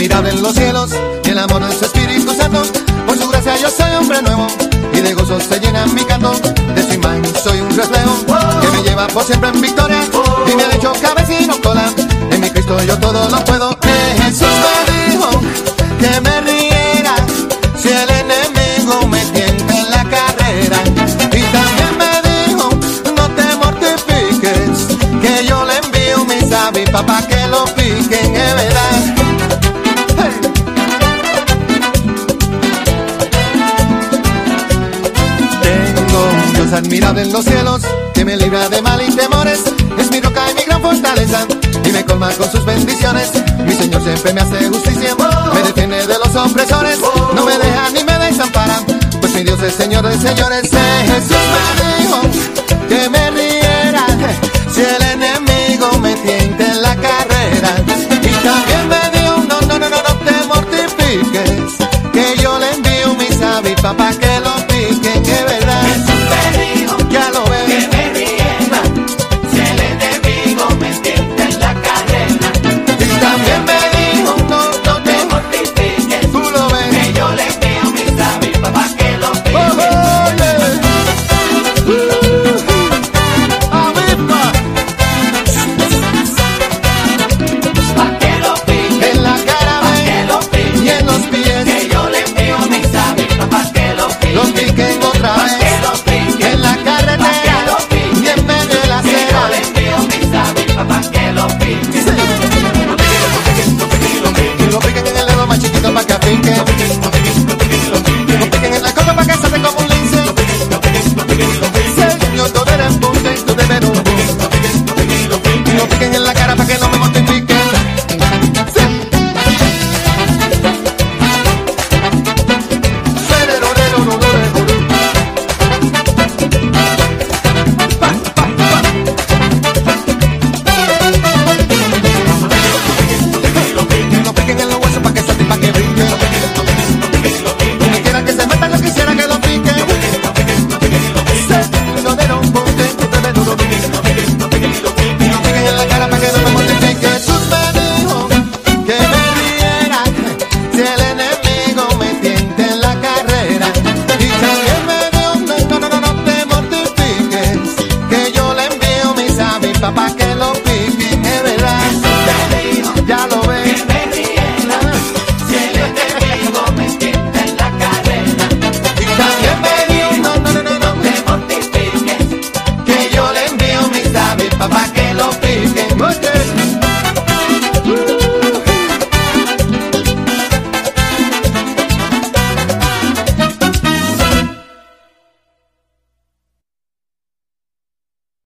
admirable en los cielos, y el amor de su Espíritu Santo. Por su gracia yo soy hombre nuevo, y de gozo se llena mi canto. De su imagen soy un reflejo, que me lleva por siempre en victoria, y me ha hecho cabeza y no cola. En mi Cristo yo todo lo puedo. Jesús me dijo que me riera si el enemigo me tienta en la carrera. Y también me dijo, no te mortifiques, que yo le envío mis aves papá que lo piquen, es verdad. Tengo un Dios admirable en los cielos, que me libra de mal y temores. Es mi roca y mi gran fortaleza, y me colma con sus bendiciones. Mi Señor siempre me hace justicia, me detiene de los opresores, no me deja ni me desampara, pues mi Dios es Señor de señores. Jesús me dijo que me riera si el